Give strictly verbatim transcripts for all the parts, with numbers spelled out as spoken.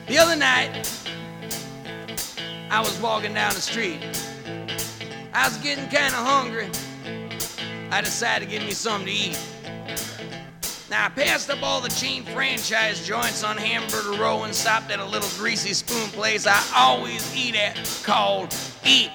The other night, I was walking down the street. I was getting kind of hungry. I decided to get me something to eat. Now, I passed up all the chain franchise joints on Hamburger Row and stopped at a little greasy spoon place I always eat at called Eat,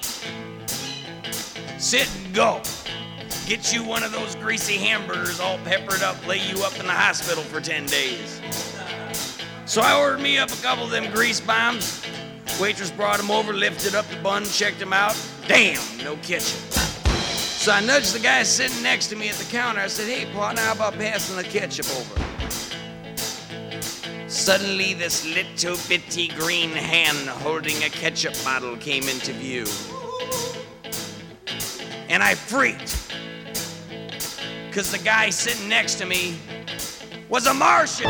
Sit, and Go. Get you one of those greasy hamburgers all peppered up, lay you up in the hospital for ten days. So I ordered me up a couple of them grease bombs. Waitress brought them over, lifted up the bun, checked them out. Damn, no ketchup. So I nudged the guy sitting next to me at the counter. I said, hey, partner, how about passing the ketchup over? Suddenly, this little bitty green hand holding a ketchup bottle came into view. And I freaked, because the guy sitting next to me was a Martian.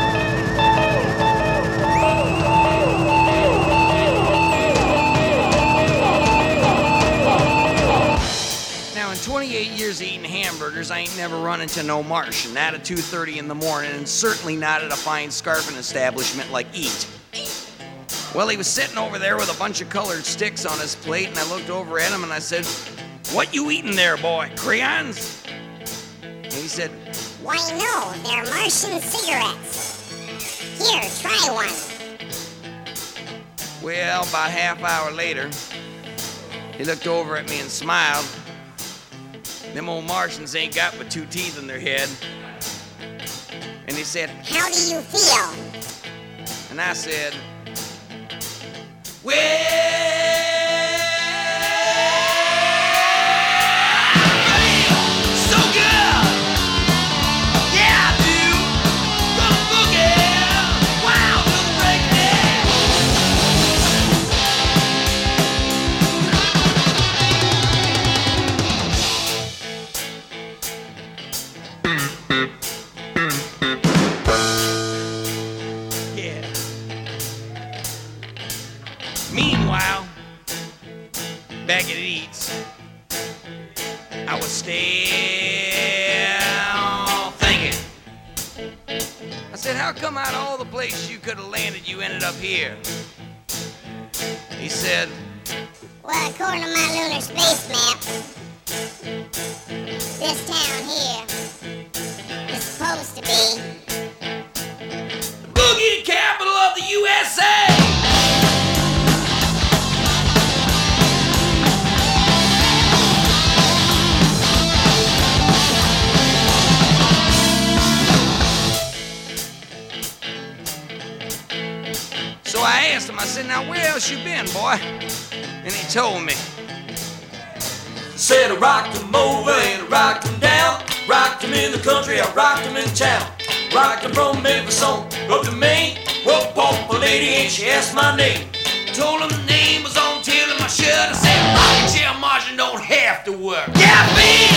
Now, in twenty-eight years of eating hamburgers, I ain't never run into no Martian, not at two thirty in the morning, and certainly not at a fine scarfing establishment like Eat. Well, he was sitting over there with a bunch of colored sticks on his plate, and I looked over at him and I said, what you eating there, boy, crayons? And he said, why no, they're Martian cigarettes. Here, try one. Well, about a half hour later, he looked over at me and smiled. Them old Martians ain't got but two teeth in their head. And he said, how do you feel? And I said, well, back at Eats, I was still thinking. I said, how come out of all the places you could have landed, you ended up here? He said, well, according to my lunar space map, this town here is supposed to be the boogie capital of the U S A! So I asked him, I said, now where else you been, boy? And he told me. Said I rocked him over and I rocked him down. Rocked him in the country, I rocked him in town. Rocked him from Memphis on up to Maine. Woke up a lady and she asked my name. Told him the name was on till of my shirt. I said, rocket chair Martian don't have to work. Yeah, man!